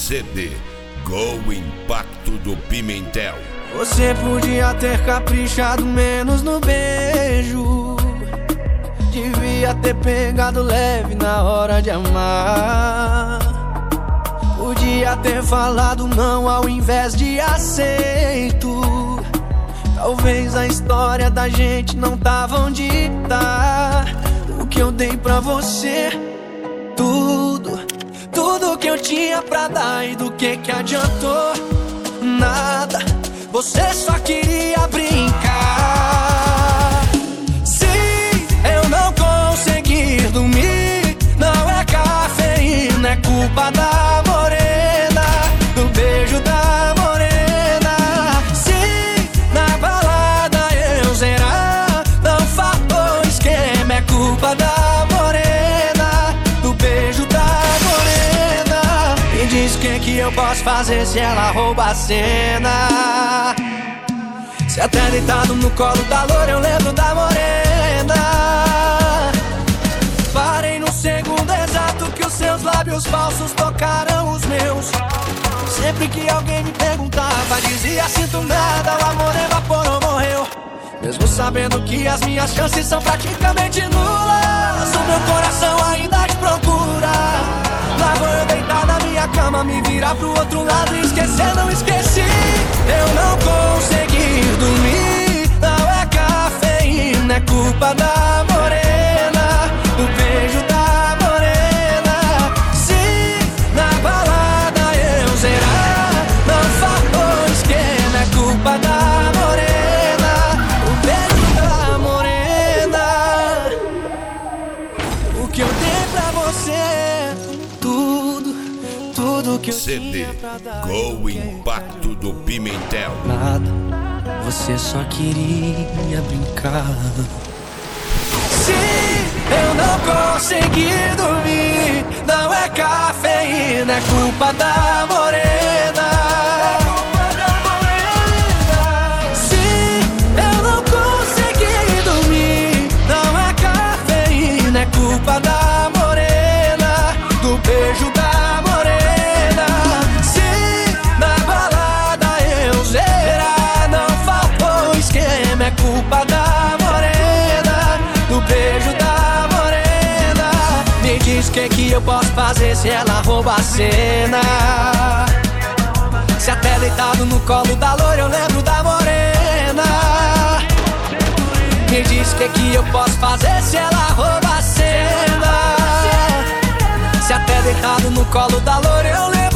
CD Go Impacto do Pimentel. Você podia ter caprichado menos no beijo, devia ter pegado leve na hora de amar. Podia ter falado não ao invés de aceito. Talvez a história da gente não tava onde tá. O que eu dei pra você, tudo que eu tinha pra dar, e do que adiantou? Nada, você só queria brincar. Se eu não conseguir dormir, não é cafeína, é culpa da morena, do beijo da morena. Se na balada eu zerar, não faltou esquema, é culpa da morena, do beijo da morena. Me diz o que eu posso fazer se ela rouba a cena. Se até deitado no colo da loura eu lembro da morena. Parei no segundo exato que os seus lábios falsos tocaram os meus. Sempre que alguém me perguntava, dizia sinto nada, o amor evaporou, morreu. Mesmo sabendo que as minhas chances são praticamente nulas, o meu coração ainda te procura. Lá vou eu deitar na minha cama, me virar pro outro lado e esquecer, não esqueci. Eu não consegui dormir, não é cafeína, é culpa da morena, do beijo da morena. Se na balada eu zerar, não faltou esquema, é culpa da morena, o beijo da morena. O que eu dei pra você, tudo que eu CD tinha pra dar, Go Impacto do Pimentel. nada, você só queria brincar. Se eu não conseguir dormir, não é cafeína, é culpa da morena. Se eu não conseguir dormir, não é cafeína, é culpa da morena, do beijo da morena. Se na balada eu zerar, não faltou esquema, é culpa da morena, do beijo da morena. Me diz o que eu posso fazer se ela rouba a cena. Se até deitado no colo da loura eu lembro da morena. Me diz o que eu posso fazer se ela rouba a cena. Se até deitado no colo da loura eu lembro